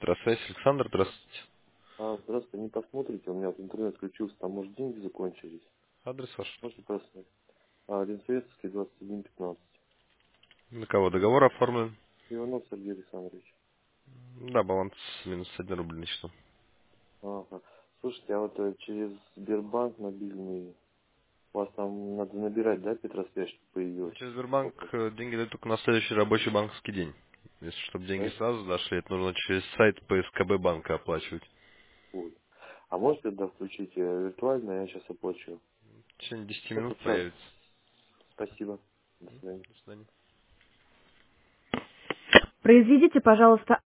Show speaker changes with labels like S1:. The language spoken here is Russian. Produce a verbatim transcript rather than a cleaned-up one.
S1: Петросвязь, Александр, здравствуйте.
S2: А, здравствуйте, не посмотрите, у меня вот интернет включился, там, может, деньги закончились.
S1: Адрес ваш?
S2: Можете посмотреть? А, Ленсоветский, двадцать один пятнадцать.
S1: На кого договор оформлен?
S2: Иванов Сергей Александрович.
S1: Да, баланс минус один рубль на счету.
S2: Ага. Слушайте, а вот э, через Сбербанк мобильный, у вас там надо набирать, да, Петросвязь, чтобы появилось?
S1: Через Сбербанк
S2: Вот,
S1: э, деньги дают только на следующий рабочий банковский день. Если чтобы деньги
S2: да?
S1: сразу дошли, это нужно через сайт П С К Б банка оплачивать.
S2: Ой. А можете тогда включить э, виртуально, я сейчас оплачу.
S1: В течение десяти
S2: Сейчас
S1: минут
S2: вот сразу.
S1: появится.
S2: Спасибо. До
S1: М,
S2: свидания.
S1: До свидания.
S3: Произведите, пожалуйста,